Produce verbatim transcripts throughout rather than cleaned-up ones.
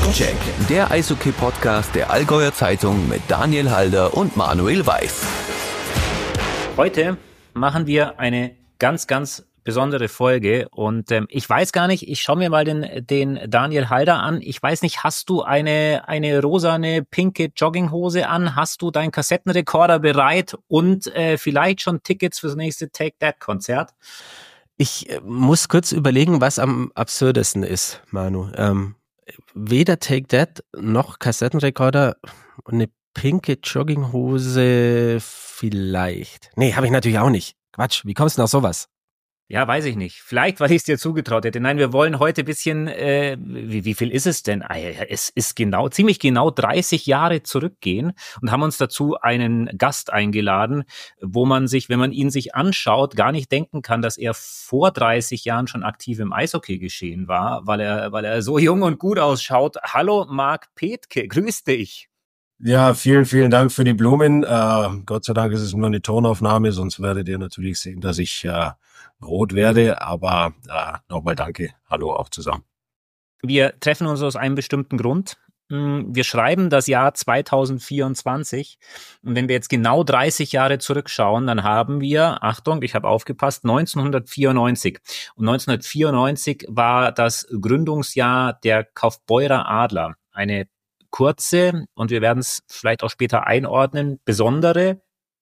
Check, der Eishockey-Podcast der Allgäuer Zeitung mit Daniel Halder und Manuel Weiß. Heute machen wir eine ganz, ganz besondere Folge und ähm, ich weiß gar nicht, ich schaue mir mal den, den Daniel Halder an. Ich weiß nicht, hast du eine, eine rosane, pinke Jogginghose an? Hast du deinen Kassettenrekorder bereit und äh, vielleicht schon Tickets fürs nächste Take That Konzert? Ich äh, muss kurz überlegen, was am absurdesten ist, Manu. Ähm, weder Take That noch Kassettenrekorder und eine pinke Jogginghose vielleicht. Nee, habe ich natürlich auch nicht. Quatsch, wie kommst du denn auf sowas? Ja, weiß ich nicht. Vielleicht, weil ich es dir zugetraut hätte. Nein, wir wollen heute ein bisschen, äh, wie, wie viel ist es denn? Es ist genau, ziemlich genau dreißig Jahre zurückgehen und haben uns dazu einen Gast eingeladen, wo man sich, wenn man ihn sich anschaut, gar nicht denken kann, dass er vor dreißig Jahren schon aktiv im Eishockey-Geschehen war, weil er, weil er so jung und gut ausschaut. Hallo, Marc Petke, grüß dich. Ja, vielen, vielen Dank für die Blumen. Äh, Gott sei Dank ist es nur eine Tonaufnahme, sonst werdet ihr natürlich sehen, dass ich äh, rot werde. Aber äh, nochmal danke. Hallo auch zusammen. Wir treffen uns aus einem bestimmten Grund. Wir schreiben das Jahr zwanzig vierundzwanzig und wenn wir jetzt genau dreißig Jahre zurückschauen, dann haben wir, Achtung, ich habe aufgepasst, neunzehnhundertvierundneunzig. Und neunzehnhundertvierundneunzig war das Gründungsjahr der Kaufbeurer Adler. Eine kurze, und wir werden es vielleicht auch später einordnen, besondere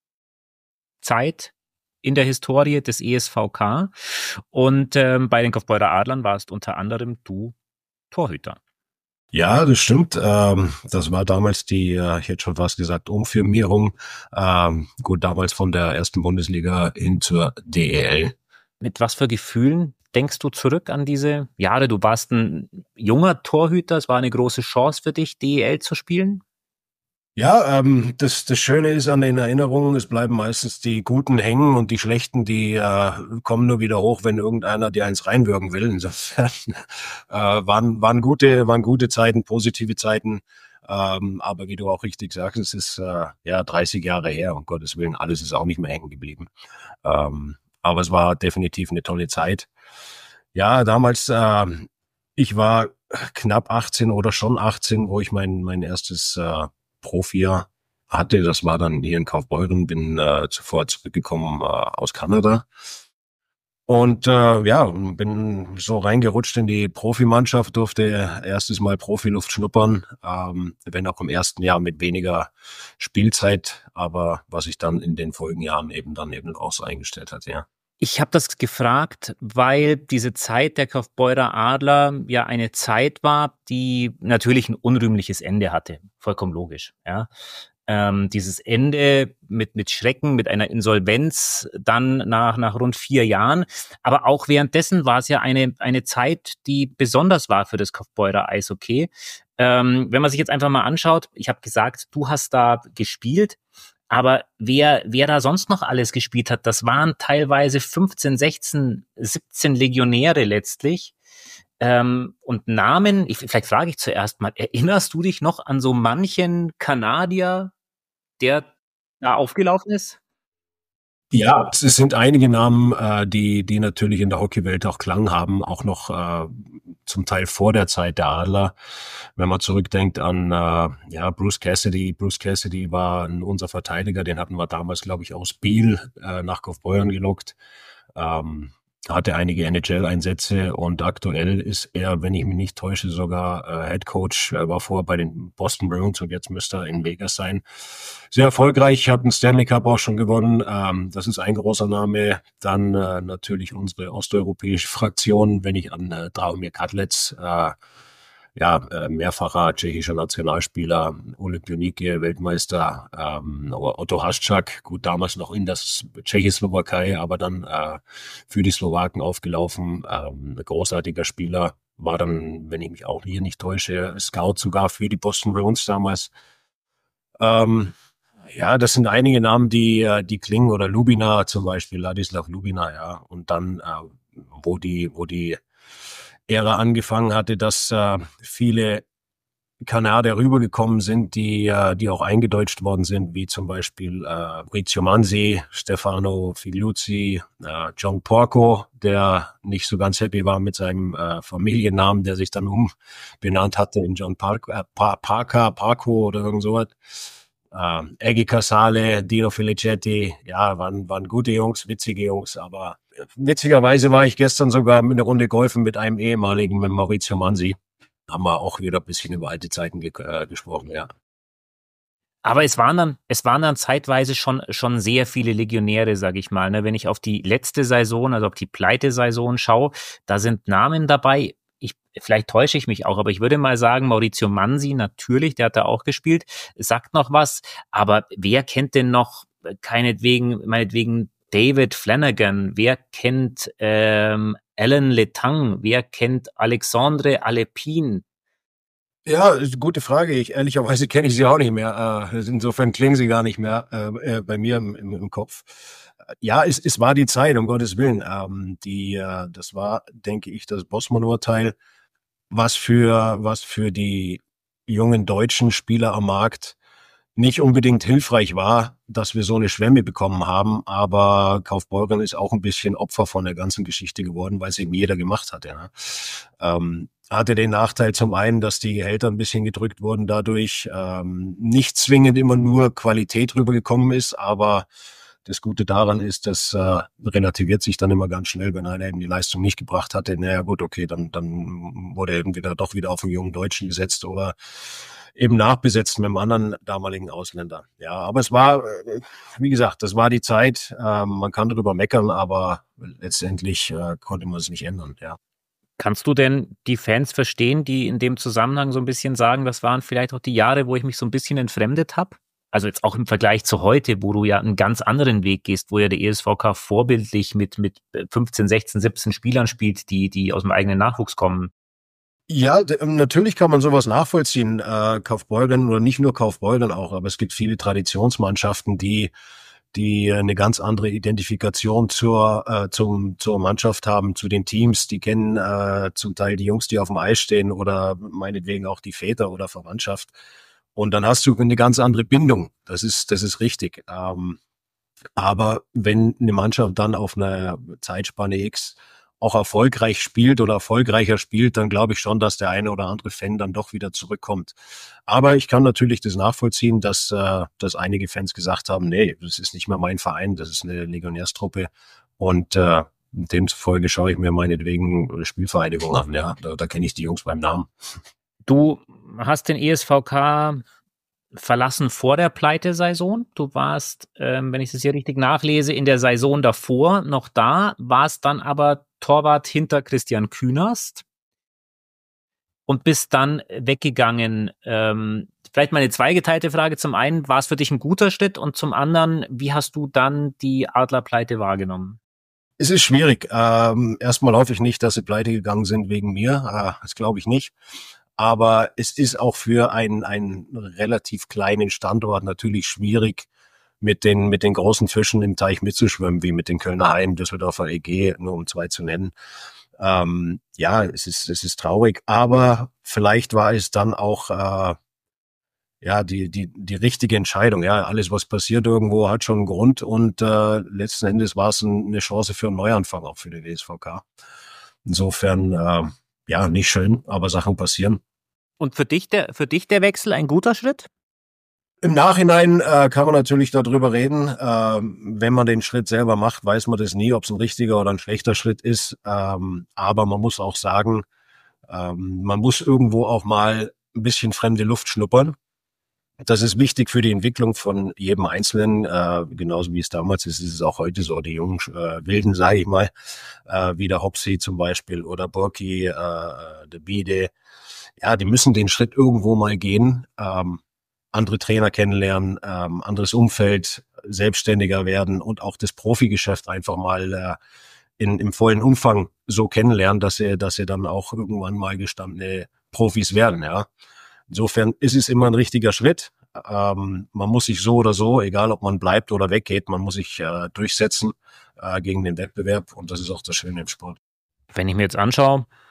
Zeit in der Historie des E S V K. Und ähm, bei den Kaufbeurer Adlern warst unter anderem du Torhüter. Ja, das stimmt. Ähm, das war damals die, äh, ich hätte schon fast gesagt, Umfirmierung. Ähm, gut, damals von der ersten Bundesliga hin zur D E L. Mit was für Gefühlen denkst du zurück an diese Jahre? Du warst ein junger Torhüter, es war eine große Chance für dich, D E L zu spielen? Ja, ähm, das, das Schöne ist an den Erinnerungen, es bleiben meistens die Guten hängen und die Schlechten, die äh, kommen nur wieder hoch, wenn irgendeiner dir eins reinwürgen will. Insofern äh, waren, waren gute, waren gute Zeiten, positive Zeiten. Ähm, aber wie du auch richtig sagst, es ist äh, ja dreißig Jahre her, um Gottes Willen, alles ist auch nicht mehr hängen geblieben. Ähm, aber es war definitiv eine tolle Zeit. Ja, damals, äh, ich war knapp achtzehn oder schon achtzehn, wo ich mein, mein erstes äh, Profi hatte. Das war dann hier in Kaufbeuren, bin äh, zuvor zurückgekommen äh, aus Kanada. Und äh, ja, bin so reingerutscht in die Profimannschaft, durfte erstes Mal Profiluft schnuppern, ähm, wenn auch im ersten Jahr mit weniger Spielzeit, aber was sich dann in den Folgejahren eben dann eben auch so eingestellt hat, ja. Ich habe das gefragt, weil diese Zeit der Kaufbeurer Adler ja eine Zeit war, die natürlich ein unrühmliches Ende hatte. Vollkommen logisch, ja. Ähm, dieses Ende mit, mit Schrecken, mit einer Insolvenz dann nach, nach rund vier Jahren. Aber auch währenddessen war es ja eine, eine Zeit, die besonders war für das Kaufbeurer Eishockey. Ähm, wenn man sich jetzt einfach mal anschaut, ich habe gesagt, du hast da gespielt. Aber wer, wer da sonst noch alles gespielt hat, das waren teilweise fünfzehn, sechzehn, siebzehn Legionäre letztlich. Ähm, und Namen, ich, vielleicht frage ich zuerst mal, erinnerst du dich noch an so manchen Kanadier, der da aufgelaufen ist? Ja, es sind einige Namen, äh, die die natürlich in der Hockeywelt auch Klang haben, auch noch äh, zum Teil vor der Zeit der Adler. Wenn man zurückdenkt an äh, ja Bruce Cassidy. Bruce Cassidy war unser Verteidiger, den hatten wir damals, glaube ich, aus Biel äh, nach Kaufbeuren gelockt. Ähm, hatte einige N H L-Einsätze und aktuell ist er, wenn ich mich nicht täusche, sogar äh, Head Coach. Er war vorher bei den Boston Bruins und jetzt müsste er in Vegas sein. Sehr erfolgreich, hat einen Stanley Cup auch schon gewonnen. Ähm, das ist ein großer Name. Dann äh, natürlich unsere osteuropäische Fraktion, wenn ich an äh, Draumir Kadlec, äh, ja, äh, mehrfacher tschechischer Nationalspieler, Olympionike, Weltmeister, ähm, Otto Haščák, gut, damals noch in der Tschechoslowakei, aber dann äh, für die Slowaken aufgelaufen, ähm, ein großartiger Spieler, war dann, wenn ich mich auch hier nicht täusche, Scout sogar für die Boston Bruins damals. Ähm, ja, das sind einige Namen, die die klingen, oder Lubina zum Beispiel, Ladislav Lubina, ja, und dann, äh, wo die, wo die Ära angefangen hatte, dass äh, viele Kanadier rübergekommen sind, die äh, die auch eingedeutscht worden sind, wie zum Beispiel äh, Maurizio Manzi, Stefano Figliuzzi, äh, John Porco, der nicht so ganz happy war mit seinem äh, Familiennamen, der sich dann umbenannt hatte in John Park, äh, pa- Parker, Parco oder irgend sowas. Äh, Eggy Casale, Dino Felicetti, ja, waren, waren gute Jungs, witzige Jungs, aber witzigerweise war ich gestern sogar mit einer Runde golfen mit einem ehemaligen, mit Maurizio Manzi. Haben wir auch wieder ein bisschen über alte Zeiten ge äh, gesprochen, ja. Aber es waren dann, es waren dann zeitweise schon, schon sehr viele Legionäre, sage ich mal. Ne? Wenn ich auf die letzte Saison, also auf die Pleite-Saison schaue, da sind Namen dabei. Ich, vielleicht täusche ich mich auch, aber ich würde mal sagen, Maurizio Manzi, natürlich, der hat da auch gespielt, sagt noch was. Aber wer kennt denn noch, keinetwegen, meinetwegen David Flanagan? Wer kennt ähm, Alan Letang? Wer kennt Alexandre Alepin? Ja, ist eine gute Frage. Ich ehrlicherweise kenne ich sie auch nicht mehr. Äh, insofern klingen sie gar nicht mehr äh, bei mir im, im, im Kopf. Ja, es, es war die Zeit, um Gottes Willen. Ähm, die, äh, das war, denke ich, das Bosman-Urteil, was für, was für die jungen deutschen Spieler am Markt nicht unbedingt hilfreich war, dass wir so eine Schwemme bekommen haben, aber Kaufbeuren ist auch ein bisschen Opfer von der ganzen Geschichte geworden, weil es eben jeder gemacht hat. Ja. Ähm, hatte den Nachteil zum einen, dass die Gehälter ein bisschen gedrückt wurden dadurch, ähm, nicht zwingend immer nur Qualität rübergekommen ist, aber das Gute daran ist, das äh, relativiert sich dann immer ganz schnell, wenn einer eben die Leistung nicht gebracht hatte. Naja gut, okay, dann, dann wurde er eben wieder doch wieder auf einen jungen Deutschen gesetzt oder eben nachbesetzt mit einem anderen damaligen Ausländer. Ja, aber es war, wie gesagt, das war die Zeit. Ähm, man kann darüber meckern, aber letztendlich äh, konnte man es nicht ändern, ja. Kannst du denn die Fans verstehen, die in dem Zusammenhang so ein bisschen sagen, das waren vielleicht auch die Jahre, wo ich mich so ein bisschen entfremdet habe? Also jetzt auch im Vergleich zu heute, wo du ja einen ganz anderen Weg gehst, wo ja der E S V K vorbildlich mit mit fünfzehn, sechzehn, siebzehn Spielern spielt, die die aus dem eigenen Nachwuchs kommen. Ja, d- natürlich kann man sowas nachvollziehen, äh, Kaufbeuren oder nicht nur Kaufbeuren auch, aber es gibt viele Traditionsmannschaften, die die eine ganz andere Identifikation zur äh, zum zur Mannschaft haben, zu den Teams. Die kennen äh, zum Teil die Jungs, die auf dem Eis stehen oder meinetwegen auch die Väter oder Verwandtschaft. Und dann hast du eine ganz andere Bindung. Das ist das ist richtig. Ähm, aber wenn eine Mannschaft dann auf einer Zeitspanne X auch erfolgreich spielt oder erfolgreicher spielt, dann glaube ich schon, dass der eine oder andere Fan dann doch wieder zurückkommt. Aber ich kann natürlich das nachvollziehen, dass, äh, dass einige Fans gesagt haben, nee, das ist nicht mehr mein Verein, das ist eine Legionärstruppe. Und äh, demzufolge schaue ich mir meinetwegen eine Spielvereinigung an. Ja, da, da kenne ich die Jungs beim Namen. Du hast den E S V K verlassen vor der Pleitesaison. Du warst, ähm, wenn ich das hier richtig nachlese, in der Saison davor noch da, warst dann aber Torwart hinter Christian Künast und bist dann weggegangen. Ähm, vielleicht mal eine zweigeteilte Frage. Zum einen, war es für dich ein guter Schritt? Und zum anderen, wie hast du dann die Adlerpleite wahrgenommen? Es ist schwierig. Ähm, erstmal hoffe ich nicht, dass sie pleite gegangen sind wegen mir. Ah, das glaube ich nicht. Aber es ist auch für einen, einen relativ kleinen Standort natürlich schwierig, mit den, mit den großen Fischen im Teich mitzuschwimmen, wie mit den Kölner Haien, Düsseldorfer E G, nur um zwei zu nennen. Ähm, ja, es ist, es ist traurig, aber vielleicht war es dann auch, äh, ja, die, die, die richtige Entscheidung. Ja, alles, was passiert irgendwo, hat schon einen Grund und äh, letzten Endes war es ein, eine Chance für einen Neuanfang auch für den E S V K. Insofern, äh, ja, nicht schön, aber Sachen passieren. Und für dich der, für dich der Wechsel ein guter Schritt? Im Nachhinein äh, kann man natürlich darüber reden. Ähm, wenn man den Schritt selber macht, weiß man das nie, ob es ein richtiger oder ein schlechter Schritt ist. Ähm, aber man muss auch sagen, ähm, man muss irgendwo auch mal ein bisschen fremde Luft schnuppern. Das ist wichtig für die Entwicklung von jedem Einzelnen, äh, genauso wie es damals ist, ist es auch heute so. Die jungen äh, Wilden, sage ich mal, äh, wie der Hopsi zum Beispiel oder Burki, äh, der Bide, ja, die müssen den Schritt irgendwo mal gehen, ähm, andere Trainer kennenlernen, ähm, anderes Umfeld, selbstständiger werden und auch das Profigeschäft einfach mal äh, in, im vollen Umfang so kennenlernen, dass sie, dass sie dann auch irgendwann mal gestandene Profis werden, ja. Insofern ist es immer ein richtiger Schritt. Ähm, man muss sich so oder so, egal ob man bleibt oder weggeht, man muss sich äh, durchsetzen äh, gegen den Wettbewerb und das ist auch das Schöne im Sport. Wenn ich mir jetzt anschaue,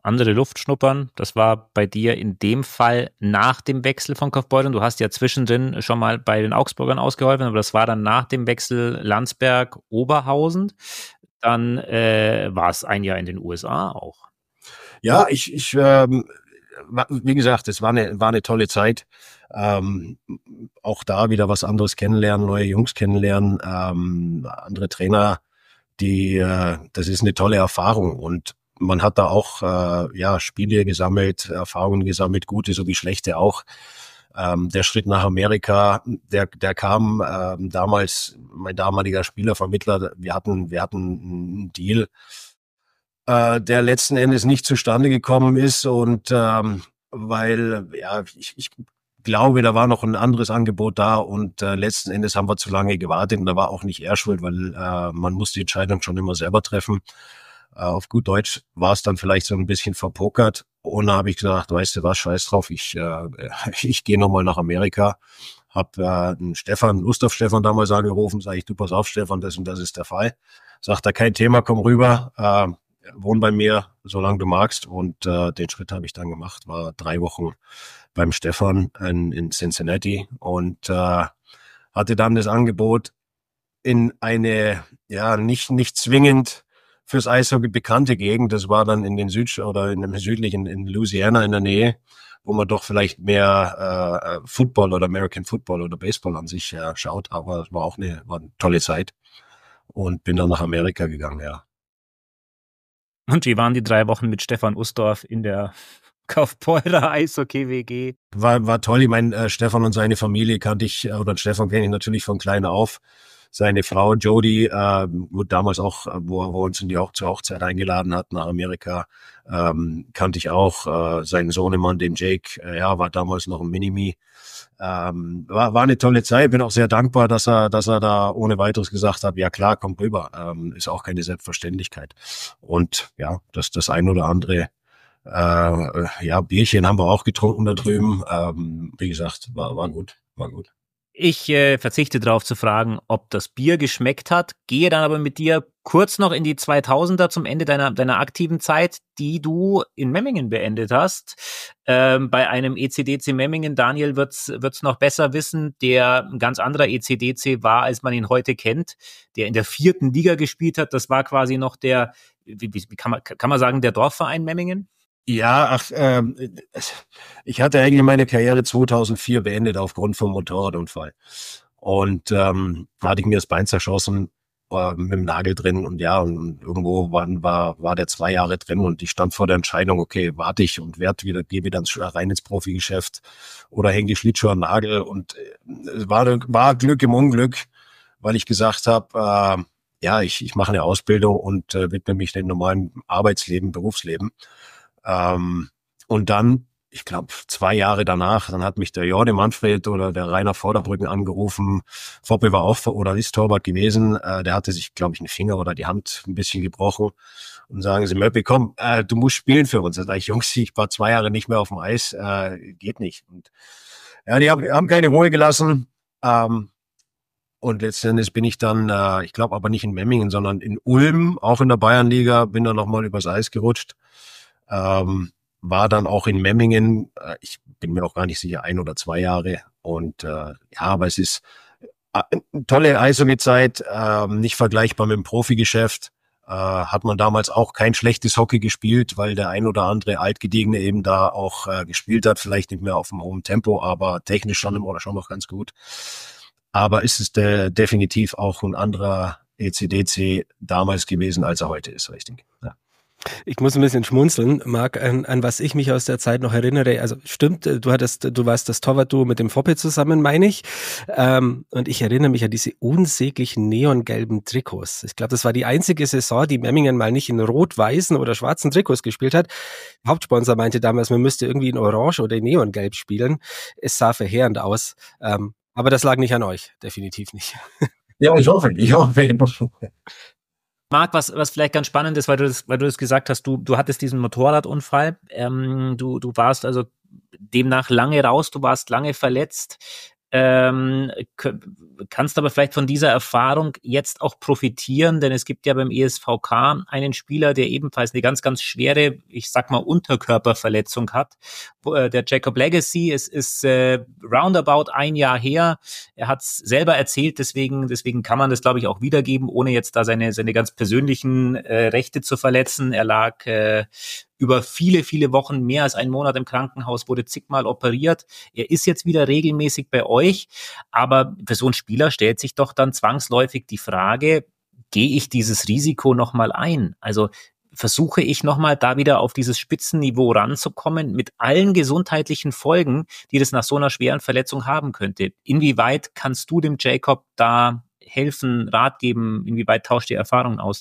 andere Luft schnuppern. Das war bei dir in dem Fall nach dem Wechsel von Kaufbeuren. Du hast ja zwischendrin schon mal bei den Augsburgern ausgeholfen, aber das war dann nach dem Wechsel Landsberg-Oberhausen. Dann äh, war es ein Jahr in den U S A auch. Ja, ich, ich ähm, wie gesagt, es war eine, war eine tolle Zeit. Ähm, auch da wieder was anderes kennenlernen, neue Jungs kennenlernen, ähm, andere Trainer, die, äh, das ist eine tolle Erfahrung und man hat da auch äh, ja Spiele gesammelt, Erfahrungen gesammelt, gute sowie schlechte auch. Ähm, der Schritt nach Amerika, der der kam ähm, damals, mein damaliger Spielervermittler, wir hatten wir hatten einen Deal, äh, der letzten Endes nicht zustande gekommen ist und ähm, weil ja ich, ich glaube, da war noch ein anderes Angebot da und äh, letzten Endes haben wir zu lange gewartet und da war auch nicht er schuld, weil äh, man muss die Entscheidung schon immer selber treffen. Äh, auf gut Deutsch war es dann vielleicht so ein bisschen verpokert und da habe ich gesagt, weißt du was, scheiß drauf, ich äh, ich gehe nochmal nach Amerika. Hab äh, einen Stefan, Gustav Stefan damals angerufen, sage ich, du pass auf Stefan, das und das ist der Fall. Sagt er, kein Thema, komm rüber, äh, wohn bei mir, solange du magst und äh, den Schritt habe ich dann gemacht, war drei Wochen beim Stefan in, in Cincinnati und äh, hatte dann das Angebot in eine, ja, nicht nicht zwingend fürs Eishockey bekannte Gegend, das war dann in den Süd- oder in dem südlichen, in Louisiana in der Nähe, wo man doch vielleicht mehr äh, Football oder American Football oder Baseball an sich äh, schaut, aber es war auch eine, war eine tolle Zeit und bin dann nach Amerika gegangen, ja. Und wie waren die drei Wochen mit Stefan Ustorf in der Kaufbeurer Eishockey-W G? War, war toll. Ich meine, äh, Stefan und seine Familie kannte ich, oder Stefan kenne ich natürlich von klein auf. Seine Frau Jody, äh, wo damals auch, wo er uns in die Hoch- zur Hochzeit eingeladen hat nach Amerika, ähm, kannte ich auch. Äh, seinen Sohnemann, den Jake, äh, ja, war damals noch ein Minimi. Ähm, war, war eine tolle Zeit. Bin auch sehr dankbar, dass er, dass er da ohne weiteres gesagt hat, ja klar, komm rüber. Ähm, ist auch keine Selbstverständlichkeit. Und ja, das, das ein oder andere Äh, ja, Bierchen haben wir auch getrunken da drüben. Ähm, wie gesagt, war, war gut, war gut. Ich äh, verzichte darauf zu fragen, ob das Bier geschmeckt hat, gehe dann aber mit dir kurz noch in die zweitausender zum Ende deiner, deiner aktiven Zeit, die du in Memmingen beendet hast. Ähm, bei einem E C D C Memmingen, Daniel wird's, wird's noch besser wissen, der ein ganz anderer E C D C war, als man ihn heute kennt, der in der vierten Liga gespielt hat. Das war quasi noch der, wie, wie kann man, kann man sagen, der Dorfverein Memmingen? Ja, ach, ähm, ich hatte eigentlich meine Karriere zweitausendvier beendet aufgrund vom Motorradunfall. Und ähm, da hatte ich mir das Bein zerschossen äh, mit dem Nagel drin und ja, und irgendwo war, war, war der zwei Jahre drin und ich stand vor der Entscheidung, okay, warte ich und werde wieder, gehe wieder ins, rein ins Profigeschäft oder hänge die Schlittschuhe am Nagel und äh, es war, war Glück im Unglück, weil ich gesagt habe, äh, ja, ich, ich mache eine Ausbildung und äh, widme mich dem normalen Arbeitsleben, Berufsleben. Ähm, und dann, ich glaube, zwei Jahre danach, dann hat mich der Jordi Manfred oder der Rainer Vorderbrücken angerufen. Foppe war auch oder ist Torwart gewesen. Äh, der hatte sich, glaube ich, einen Finger oder die Hand ein bisschen gebrochen. Und sagen sie, Möppi, komm, äh, du musst spielen für uns. Da sag ich, Jungs, ich war zwei Jahre nicht mehr auf dem Eis, äh, geht nicht. Und ja, die haben, haben keine Ruhe gelassen. Ähm, und letztendlich bin ich dann, äh, ich glaube aber nicht in Memmingen, sondern in Ulm, auch in der Bayernliga, bin dann nochmal übers Eis gerutscht. Ähm, war dann auch in Memmingen, äh, ich bin mir auch gar nicht sicher, ein oder zwei Jahre. Und äh, ja, aber es ist äh, eine tolle Eishockey-Zeit, äh, nicht vergleichbar mit dem Profigeschäft. Äh, hat man damals auch kein schlechtes Hockey gespielt, weil der ein oder andere Altgediegene eben da auch äh, gespielt hat, vielleicht nicht mehr auf dem hohen Tempo, aber technisch schon oder schon noch ganz gut. Aber ist es de- definitiv auch ein anderer E C D C damals gewesen, als er heute ist, richtig. Ja. Ich muss ein bisschen schmunzeln, Marc, an, an was ich mich aus der Zeit noch erinnere. Also stimmt, du hattest, du warst das Torwart-Duo mit dem Foppe zusammen, meine ich. Ähm, und ich erinnere mich an diese unsäglichen neongelben Trikots. Ich glaube, das war die einzige Saison, die Memmingen mal nicht in rot-weißen oder schwarzen Trikots gespielt hat. Der Hauptsponsor meinte damals, man müsste irgendwie in Orange oder in Neongelb spielen. Es sah verheerend aus. Ähm, aber das lag nicht an euch, definitiv nicht. Ja, ich hoffe, ich hoffe. Marc, was, was vielleicht ganz spannend ist, weil du das, weil du das gesagt hast, du, du hattest diesen Motorradunfall, ähm, du, du warst also demnach lange raus, du warst lange verletzt. Ähm, kannst aber vielleicht von dieser Erfahrung jetzt auch profitieren, denn es gibt ja beim E S V K einen Spieler, der ebenfalls eine ganz, ganz schwere, ich sag mal, Unterkörperverletzung hat. Äh, der Jacob Legacy, es ist äh, roundabout ein Jahr her. Er hat es selber erzählt, deswegen, deswegen kann man das, glaube ich, auch wiedergeben, ohne jetzt da seine, seine ganz persönlichen äh, Rechte zu verletzen. Er lag äh, über viele, viele Wochen, mehr als einen Monat im Krankenhaus, wurde zigmal operiert. Er ist jetzt wieder regelmäßig bei euch, aber für so einen Spieler stellt sich doch dann zwangsläufig die Frage, gehe ich dieses Risiko nochmal ein? Also versuche ich nochmal da wieder auf dieses Spitzenniveau ranzukommen mit allen gesundheitlichen Folgen, die das nach so einer schweren Verletzung haben könnte. Inwieweit kannst du dem Jacob da helfen, Rat geben? Inwieweit tauscht ihr Erfahrungen aus?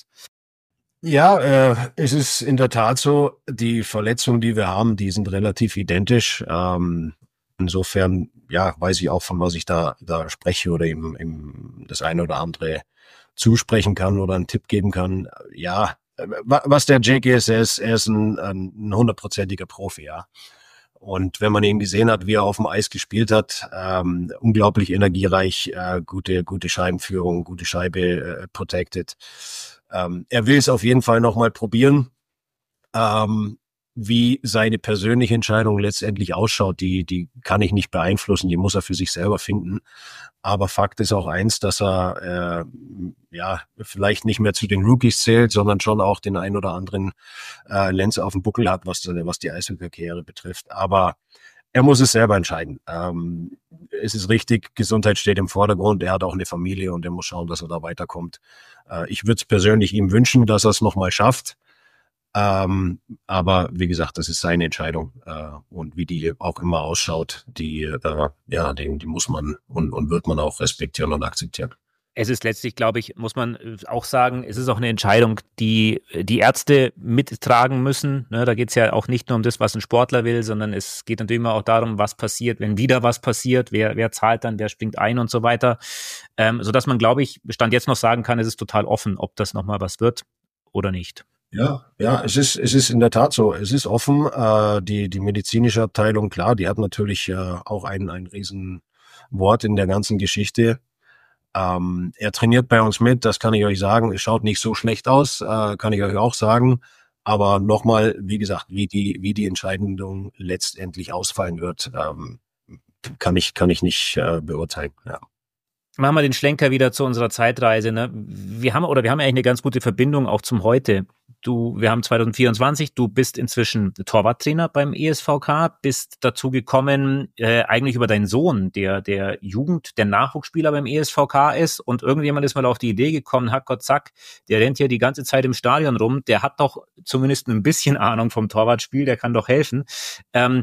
Ja, äh, es ist in der Tat so, die Verletzungen, die wir haben, die sind relativ identisch. Ähm, insofern, ja, weiß ich auch, von was ich da, da spreche oder eben, eben das eine oder andere zusprechen kann oder einen Tipp geben kann. Ja, was der Jake ist, er ist, er ist ein, ein hundertprozentiger Profi, ja. Und wenn man ihn gesehen hat, wie er auf dem Eis gespielt hat, ähm, unglaublich energiereich, äh, gute, gute Scheibenführung, gute Scheibe äh, protected. Ähm, er will es auf jeden Fall nochmal probieren. Ähm, wie seine persönliche Entscheidung letztendlich ausschaut, die, die kann ich nicht beeinflussen, die muss er für sich selber finden. Aber Fakt ist auch eins, dass er äh, ja vielleicht nicht mehr zu den Rookies zählt, sondern schon auch den ein oder anderen äh, Lenz auf dem Buckel hat, was, was die Eishockey-Karriere betrifft. Aber er muss es selber entscheiden. Ähm, es ist richtig, Gesundheit steht im Vordergrund. Er hat auch eine Familie und er muss schauen, dass er da weiterkommt. Äh, ich würde es persönlich ihm wünschen, dass er es nochmal schafft. Ähm, aber wie gesagt, das ist seine Entscheidung äh, und wie die auch immer ausschaut, die äh, ja, die, die muss man und, und wird man auch respektieren und akzeptieren. Es ist letztlich, glaube ich, muss man auch sagen, es ist auch eine Entscheidung, die die Ärzte mittragen müssen. Ne, da geht es ja auch nicht nur um das, was ein Sportler will, sondern es geht natürlich immer auch darum, was passiert, wenn wieder was passiert, wer, wer zahlt dann, wer springt ein und so weiter. Ähm, sodass man, glaube ich, Stand jetzt noch sagen kann, es ist total offen, ob das nochmal was wird oder nicht. Ja, ja, es ist, es ist in der Tat so. Es ist offen. Äh, die, die medizinische Abteilung, klar, die hat natürlich äh, auch ein, ein Riesenwort in der ganzen Geschichte. Ähm, er trainiert bei uns mit, das kann ich euch sagen. Es schaut nicht so schlecht aus, äh, kann ich euch auch sagen. Aber nochmal, wie gesagt, wie die, wie die Entscheidung letztendlich ausfallen wird, ähm, kann ich, kann ich nicht äh, beurteilen. Ja. Machen wir den Schlenker wieder zu unserer Zeitreise. Ne? Wir haben oder wir haben eigentlich eine ganz gute Verbindung auch zum Heute. Du, wir haben zwanzig vierundzwanzig. Du bist inzwischen Torwarttrainer beim E S V K, bist dazu gekommen äh, eigentlich über deinen Sohn, der der Jugend, der Nachwuchsspieler beim E S V K ist, und irgendjemand ist mal auf die Idee gekommen, hat Gott zack, der rennt hier die ganze Zeit im Stadion rum. Der hat doch zumindest ein bisschen Ahnung vom Torwartspiel. Der kann doch helfen. Ähm,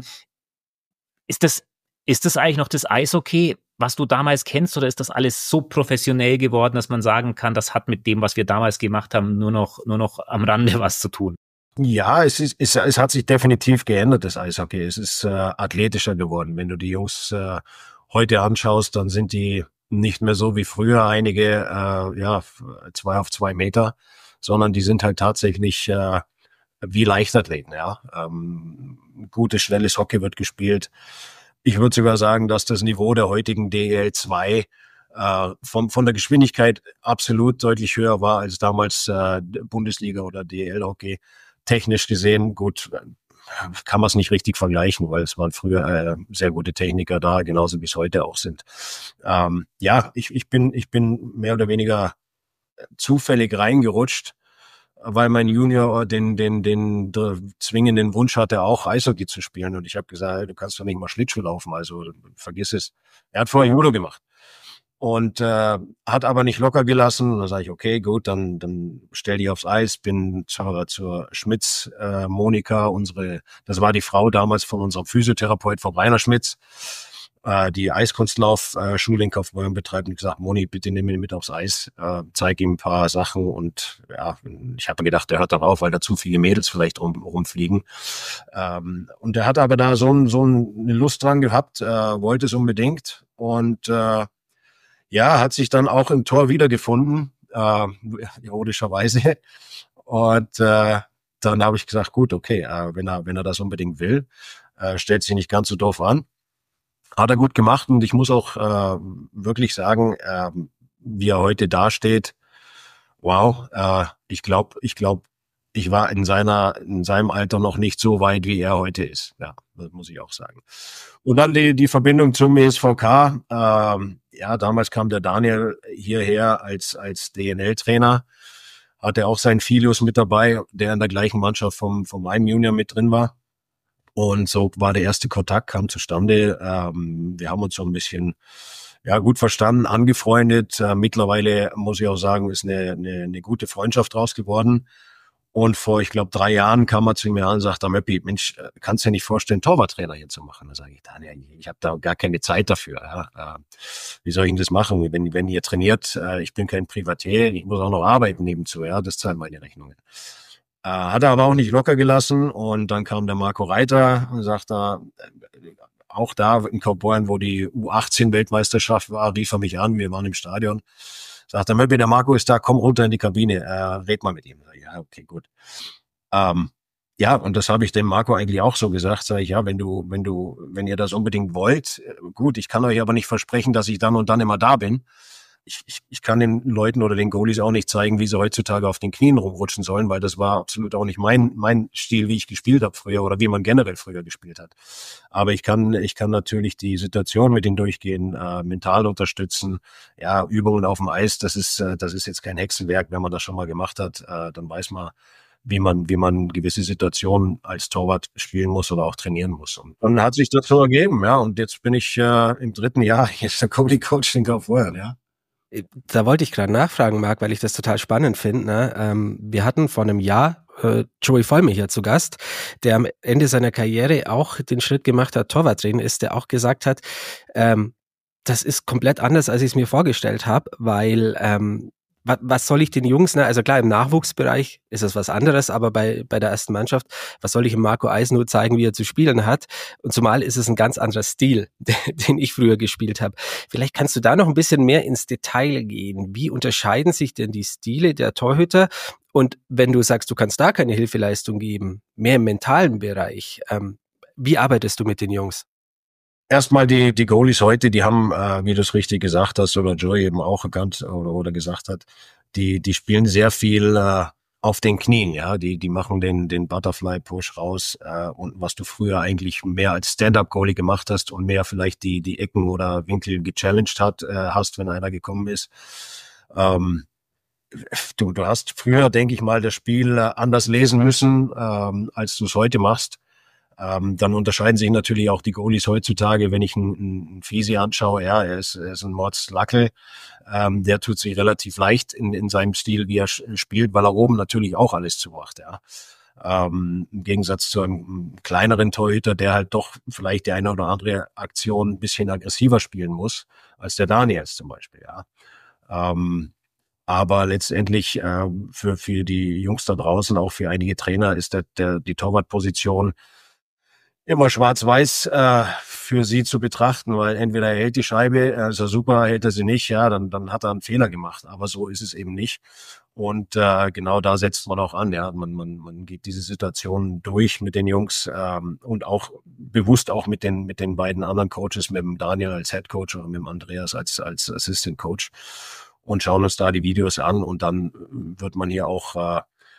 ist das ist das eigentlich noch das Eishockey, was du damals kennst, oder ist das alles so professionell geworden, dass man sagen kann, das hat mit dem, was wir damals gemacht haben, nur noch, nur noch am Rande was zu tun? Ja, es ist, es, es hat sich definitiv geändert, das Eishockey. Es ist äh, athletischer geworden. Wenn du die Jungs äh, heute anschaust, dann sind die nicht mehr so wie früher einige, äh, ja, zwei auf zwei Meter, sondern die sind halt tatsächlich äh, wie Leichtathleten, ja. Ähm, gutes, schnelles Hockey wird gespielt. Ich würde sogar sagen, dass das Niveau der heutigen D E L zwei äh, von, von der Geschwindigkeit absolut deutlich höher war als damals äh, Bundesliga oder D E L-Hockey. Technisch gesehen, gut, kann man es nicht richtig vergleichen, weil es waren früher äh, sehr gute Techniker da, genauso wie es heute auch sind. Ähm, ja, ich, ich bin ich bin mehr oder weniger zufällig reingerutscht, weil mein Junior den, den, den, den zwingenden Wunsch hatte, auch Eishockey zu spielen. Und ich habe gesagt, du kannst doch nicht mal Schlittschuh laufen, also vergiss es. Er hat vorher Judo gemacht und äh, hat aber nicht locker gelassen. Und dann sage ich, okay, gut, dann, dann stell dich aufs Eis. Bin zur, zur Schmitz, äh, Monika, unsere, das war die Frau damals von unserem Physiotherapeut, von Rainer Schmitz, die Eiskunstlauf-Schule in Kaufbeuren betreibt, und gesagt, Moni, bitte nimm ihn mit aufs Eis, äh, zeig ihm ein paar Sachen. Und ja, ich habe gedacht, der hört darauf, weil da zu viele Mädels vielleicht rum, rumfliegen. Ähm, und der hat aber da so, so eine Lust dran gehabt, äh, wollte es unbedingt, und äh, ja, hat sich dann auch im Tor wiedergefunden, äh, ironischerweise. Und äh, dann habe ich gesagt, gut, okay, äh, wenn er wenn er das unbedingt will, äh, stellt sich nicht ganz so doof an. Hat er gut gemacht und ich muss auch äh, wirklich sagen, äh, wie er heute dasteht, wow, äh, ich glaube, ich glaube, ich war in seiner, in seinem Alter noch nicht so weit, wie er heute ist. Ja, das muss ich auch sagen. Und dann die, die Verbindung zum E S V K. Ähm, ja, damals kam der Daniel hierher als, als D N L-Trainer. Hatte auch seinen Filius mit dabei, der in der gleichen Mannschaft vom, vom einem Junior mit drin war. Und so war der erste Kontakt, kam zustande. Ähm, wir haben uns so ein bisschen ja gut verstanden, angefreundet. Äh, mittlerweile muss ich auch sagen, ist eine, eine, eine gute Freundschaft draus geworden. Und vor, ich glaube, drei Jahren kam er zu mir an und sagte, Möppi, Mensch, kannst du dir nicht vorstellen, Torwarttrainer hier zu machen? Da sage ich, Daniel, ich habe da gar keine Zeit dafür. Ja. Äh, wie soll ich denn das machen, wenn, wenn ihr trainiert? Äh, ich bin kein Privatier, ich muss auch noch arbeiten nebenzu. Ja, das zahlen meine Rechnungen. Äh, hat er aber auch nicht locker gelassen. Und dann kam der Marco Reiter und sagte, äh, auch da in Kaufbeuren, wo die U achtzehn Weltmeisterschaft war, rief er mich an, wir waren im Stadion. Sagt er, Möppi, der Marco ist da, komm runter in die Kabine, äh, red mal mit ihm. Ja, okay, gut. Ähm, ja, und das habe ich dem Marco eigentlich auch so gesagt. Sag ich, ja, wenn du, wenn du, wenn ihr das unbedingt wollt, gut, ich kann euch aber nicht versprechen, dass ich dann und dann immer da bin. Ich, ich, ich kann den Leuten oder den Goalies auch nicht zeigen, wie sie heutzutage auf den Knien rumrutschen sollen, weil das war absolut auch nicht mein mein Stil, wie ich gespielt habe früher oder wie man generell früher gespielt hat. Aber ich kann ich kann natürlich die Situation mit denen durchgehen, äh, mental unterstützen. Ja, Übungen auf dem Eis, das ist äh, das ist jetzt kein Hexenwerk, wenn man das schon mal gemacht hat, äh, dann weiß man, wie man wie man gewisse Situationen als Torwart spielen muss oder auch trainieren muss. Und dann hat sich das so ergeben, ja. Und jetzt bin ich äh, im dritten Jahr jetzt der Goalie-Coach in Kaufbeuren, ja. Da wollte ich gerade nachfragen, Marc, weil ich das total spannend finde. Ne? Ähm, wir hatten vor einem Jahr äh, Joey Vollmer hier zu Gast, der am Ende seiner Karriere auch den Schritt gemacht hat, Torwarttrainer ist, der auch gesagt hat, ähm, das ist komplett anders, als ich es mir vorgestellt habe, weil ähm, was, was soll ich den Jungs, ne? Also klar, im Nachwuchsbereich ist es was anderes, aber bei, bei der ersten Mannschaft, was soll ich dem Marco Eis nur zeigen, wie er zu spielen hat? Und zumal ist es ein ganz anderer Stil, den ich früher gespielt habe. Vielleicht kannst du da noch ein bisschen mehr ins Detail gehen. Wie unterscheiden sich denn die Stile der Torhüter? Und wenn du sagst, du kannst da keine Hilfeleistung geben, mehr im mentalen Bereich, ähm, wie arbeitest du mit den Jungs? Erstmal die die Goalies heute, die haben, äh, wie du es richtig gesagt hast, oder Joey eben auch erkannt oder, oder gesagt hat, die die spielen sehr viel äh, auf den Knien, ja, die die machen den den Butterfly Push raus äh, und was du früher eigentlich mehr als Stand-up Goalie gemacht hast und mehr vielleicht die die Ecken oder Winkel gechallenged hat äh, hast, wenn einer gekommen ist. Ähm, du du hast früher, denke ich mal, das Spiel äh, anders lesen müssen, ähm, als du es heute machst. Ähm, dann unterscheiden sich natürlich auch die Goalies heutzutage, wenn ich einen, einen Fisi anschaue, ja, er ist, er ist ein Mordslackel, ähm, der tut sich relativ leicht in, in seinem Stil, wie er spielt, weil er oben natürlich auch alles zumacht, ja. Ähm, im Gegensatz zu einem kleineren Torhüter, der halt doch vielleicht die eine oder andere Aktion ein bisschen aggressiver spielen muss, als der Daniels zum Beispiel, ja. Ähm, aber letztendlich äh, für, für die Jungs da draußen, auch für einige Trainer, ist der, der, die Torwartposition immer schwarz-weiß äh, für sie zu betrachten, weil entweder er hält die Scheibe, also super, hält er sie nicht, ja, dann dann hat er einen Fehler gemacht. Aber so ist es eben nicht. Und äh, genau da setzt man auch an, ja, man man man geht diese Situation durch mit den Jungs ähm, und auch bewusst auch mit den mit den beiden anderen Coaches, mit dem Daniel als Head Coach oder mit dem Andreas als als Assistant Coach und schauen uns da die Videos an und dann wird man hier auch äh,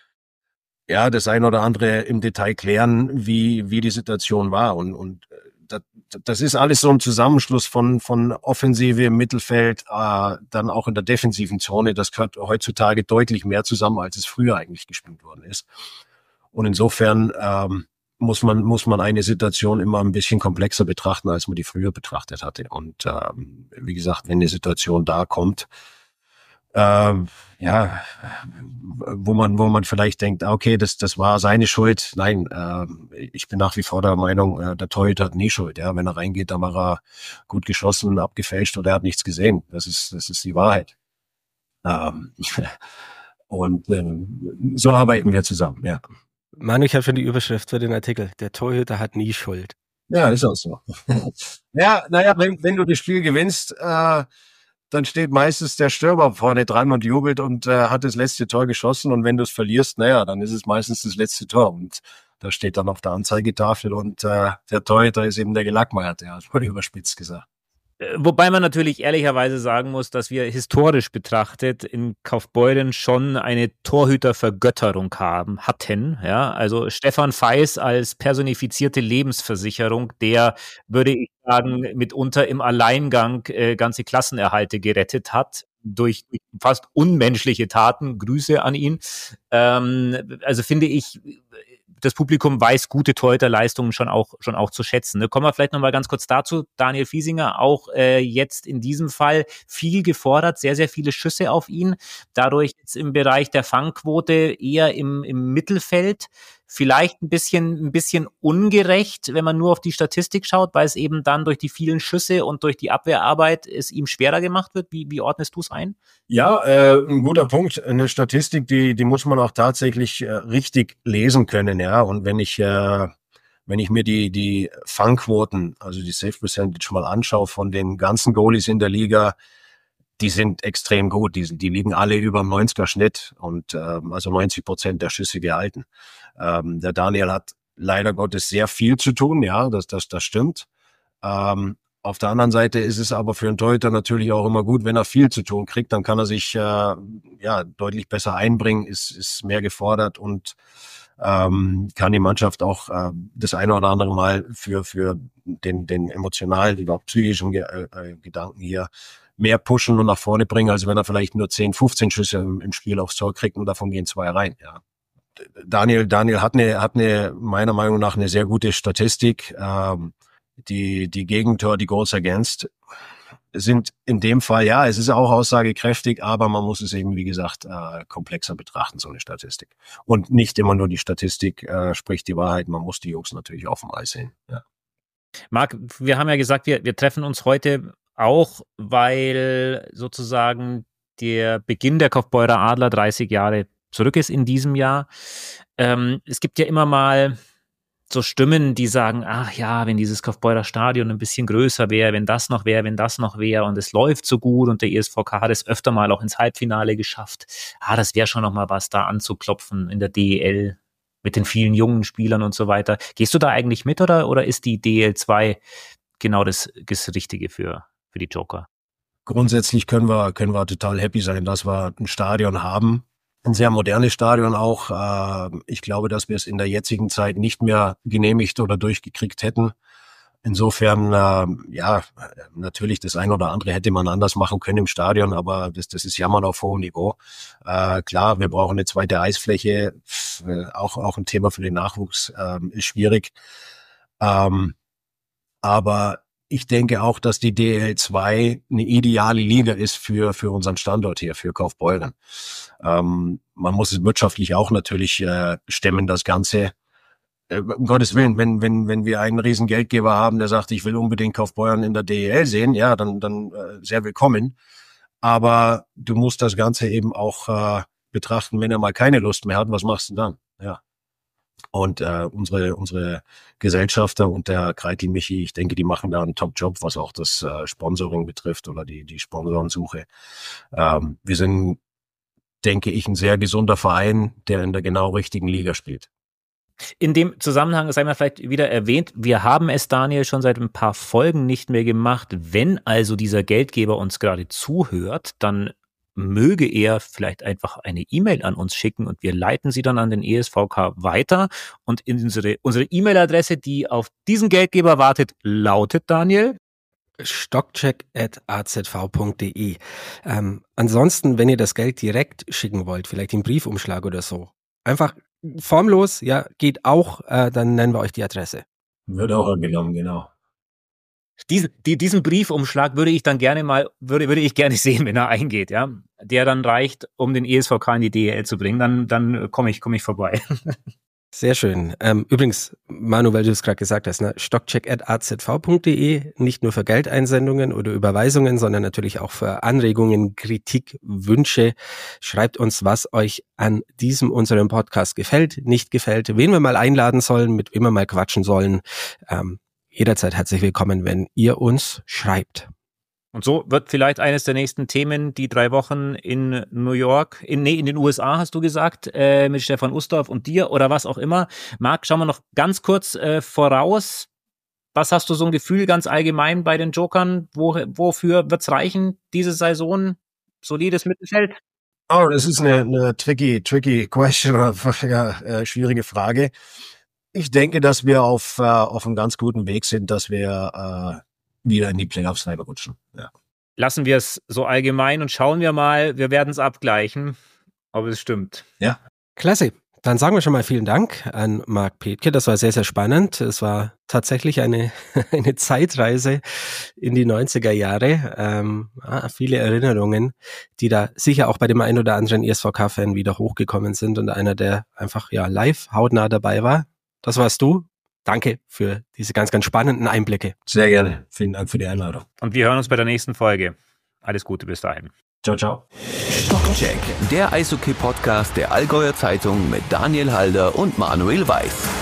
ja, das ein oder andere im Detail klären, wie, wie die Situation war. Und, und das, das ist alles so ein Zusammenschluss von, von Offensive im Mittelfeld, äh, dann auch in der defensiven Zone. Das gehört heutzutage deutlich mehr zusammen, als es früher eigentlich gespielt worden ist. Und insofern ähm, muss man, muss man eine Situation immer ein bisschen komplexer betrachten, als man die früher betrachtet hatte. Und ähm, wie gesagt, wenn eine Situation da kommt, Ähm, ja, wo man, wo man vielleicht denkt, okay, das, das war seine Schuld. Nein, äh, ich bin nach wie vor der Meinung, äh, der Torhüter hat nie Schuld. Ja, wenn er reingeht, dann war er gut geschossen, abgefälscht oder er hat nichts gesehen. Das ist, das ist die Wahrheit. Ähm, und ähm, so arbeiten wir zusammen. Ja. Manu, ich habe schon die Überschrift für den Artikel. Der Torhüter hat nie Schuld. Ja, ist auch so. ja, naja, wenn, wenn du das Spiel gewinnst, äh, dann steht meistens der Stürmer vorne dran und jubelt und äh, hat das letzte Tor geschossen. Und wenn du es verlierst, naja, dann ist es meistens das letzte Tor. Und Da steht dann auf der Anzeigetafel und äh, der Torhüter ist eben der Gelackmeierte, ja, das wurde überspitzt gesagt. Wobei man natürlich ehrlicherweise sagen muss, dass wir historisch betrachtet in Kaufbeuren schon eine Torhütervergötterung haben, hatten. Ja, also Stefan Feis als personifizierte Lebensversicherung, der, würde ich sagen, mitunter im Alleingang äh, ganze Klassenerhalte gerettet hat. Durch, durch fast unmenschliche Taten. Grüße an ihn. Ähm, also finde ich, das Publikum weiß gute Torhüterleistungen schon auch schon auch zu schätzen. Ne? Kommen wir vielleicht noch mal ganz kurz dazu. Daniel Fiesinger, auch äh, jetzt in diesem Fall viel gefordert, sehr, sehr viele Schüsse auf ihn. Dadurch jetzt im Bereich der Fangquote eher im, im Mittelfeld. Vielleicht ein bisschen, ein bisschen ungerecht, wenn man nur auf die Statistik schaut, weil es eben dann durch die vielen Schüsse und durch die Abwehrarbeit es ihm schwerer gemacht wird. Wie, wie ordnest du es ein? Ja, äh, ein guter Punkt. Eine Statistik, die, die muss man auch tatsächlich äh, richtig lesen können, ja. Und wenn ich, äh, wenn ich mir die, die Fangquoten, also die Save Percentage mal anschaue von den ganzen Goalies in der Liga, die sind extrem gut. Die, die liegen alle über dem neunziger Schnitt und ähm, also neunzig Prozent der Schüsse gehalten. Ähm, der Daniel hat leider Gottes sehr viel zu tun, ja, das, das, das stimmt. Ähm, auf der anderen Seite ist es aber für einen Torhüter natürlich auch immer gut, wenn er viel zu tun kriegt, dann kann er sich äh, ja deutlich besser einbringen, ist, ist mehr gefordert und ähm, kann die Mannschaft auch äh, das eine oder andere Mal für, für den, den emotionalen, überhaupt psychischen Ge- äh, Gedanken hier mehr pushen und nach vorne bringen, als wenn er vielleicht nur zehn, fünfzehn Schüsse im, im Spiel aufs Tor kriegt und davon gehen zwei rein. Ja. Daniel, Daniel hat eine, hat eine, meiner Meinung nach eine sehr gute Statistik. Ähm, die, die Gegentor, die Goals against sind in dem Fall, ja, es ist auch aussagekräftig, aber man muss es eben, wie gesagt, äh, komplexer betrachten, so eine Statistik. Und nicht immer nur die Statistik äh, spricht die Wahrheit, man muss die Jungs natürlich auf dem Eis sehen. Ja. Marc, wir haben ja gesagt, wir, wir treffen uns heute auch, weil sozusagen der Beginn der Kaufbeurer Adler dreißig Jahre zurück ist in diesem Jahr. Ähm, es gibt ja immer mal so Stimmen, die sagen, ach ja, wenn dieses Kaufbeurer Stadion ein bisschen größer wäre, wenn das noch wäre, wenn das noch wäre und es läuft so gut und der E S V K hat es öfter mal auch ins Halbfinale geschafft. Ah, das wäre schon noch mal was, da anzuklopfen in der D E L mit den vielen jungen Spielern und so weiter. Gehst du da eigentlich mit oder, oder ist die D E L zwei genau das, das Richtige für, für die Joker? Grundsätzlich können wir, können wir total happy sein, dass wir ein Stadion haben. Ein sehr modernes Stadion auch. Ich glaube, dass wir es in der jetzigen Zeit nicht mehr genehmigt oder durchgekriegt hätten. Insofern, ja, natürlich das ein oder andere hätte man anders machen können im Stadion, aber das, das ist Jammern auf hohem Niveau. Klar, wir brauchen eine zweite Eisfläche. Auch, auch ein Thema für den Nachwuchs ist schwierig. Aber ich denke auch, dass die D E L zwei eine ideale Liga ist für für unseren Standort hier, für Kaufbeuren. Ähm, man muss es wirtschaftlich auch natürlich äh, stemmen, das Ganze. Äh, um Gottes Willen, wenn wenn wenn wir einen riesen Geldgeber haben, der sagt, ich will unbedingt Kaufbeuren in der D E L sehen, ja, dann dann äh, sehr willkommen. Aber du musst das Ganze eben auch äh, betrachten, wenn er mal keine Lust mehr hat, was machst du dann? Ja. Und äh, unsere unsere Gesellschafter und der Kreitl Michi, ich denke, die machen da einen Top-Job, was auch das äh, Sponsoring betrifft oder die die Sponsorensuche. Ähm, wir sind, denke ich, ein sehr gesunder Verein, der in der genau richtigen Liga spielt. In dem Zusammenhang sei mal vielleicht wieder erwähnt, wir haben es, Daniel, schon seit ein paar Folgen nicht mehr gemacht. Wenn also dieser Geldgeber uns gerade zuhört, dann möge er vielleicht einfach eine E-Mail an uns schicken und wir leiten sie dann an den E S V K weiter. Und unsere unsere E-Mail-Adresse, die auf diesen Geldgeber wartet, lautet, Daniel? stockcheck at a z v punkt d e. Ähm, ansonsten, wenn ihr das Geld direkt schicken wollt, vielleicht im Briefumschlag oder so, einfach formlos, ja, geht auch, äh, dann nennen wir euch die Adresse. Wird auch angenommen, genau. Diesen, die, diesen Briefumschlag würde ich dann gerne mal, würde, würde ich gerne sehen, wenn er eingeht, ja. Der dann reicht, um den E S V K in die D E L zu bringen. Dann, dann komme ich, komme ich vorbei. Sehr schön. Ähm, übrigens, Manu, weil du es gerade gesagt hast, ne, stockcheck at a z v punkt d e, nicht nur für Geldeinsendungen oder Überweisungen, sondern natürlich auch für Anregungen, Kritik, Wünsche. Schreibt uns, was euch an diesem unserem Podcast gefällt, nicht gefällt, wen wir mal einladen sollen, mit wem wir mal quatschen sollen. Ähm, jederzeit herzlich willkommen, wenn ihr uns schreibt. Und so wird vielleicht eines der nächsten Themen die drei Wochen in New York, in, nee, in den U S A, hast du gesagt, äh, mit Stefan Ustorf und dir oder was auch immer. Marc, schauen wir noch ganz kurz äh, voraus. Was hast du so ein Gefühl ganz allgemein bei den Jokern? Wo, wofür wird's reichen, diese Saison? Solides Mittelfeld? Oh, das ist eine, eine tricky, tricky question, ja, äh, schwierige Frage. Ich denke, dass wir auf, äh, auf einem ganz guten Weg sind, dass wir äh, wieder in die Playoffs reinrutschen. Ja. Lassen wir es so allgemein und schauen wir mal, wir werden es abgleichen, ob es stimmt. Ja. Klasse. Dann sagen wir schon mal vielen Dank an Marc Petke. Das war sehr, sehr spannend. Es war tatsächlich eine, eine Zeitreise in die neunziger Jahre. Ähm, ah, viele Erinnerungen, die da sicher auch bei dem einen oder anderen E S V K-Fan wieder hochgekommen sind und einer, der einfach ja live hautnah dabei war. Das warst du. Danke für diese ganz, ganz spannenden Einblicke. Sehr gerne. Vielen Dank für die Einladung. Und wir hören uns bei der nächsten Folge. Alles Gute bis dahin. Ciao, ciao. Stockcheck, der Eishockey-Podcast der Allgäuer Zeitung mit Daniel Halder und Manuel Weiß.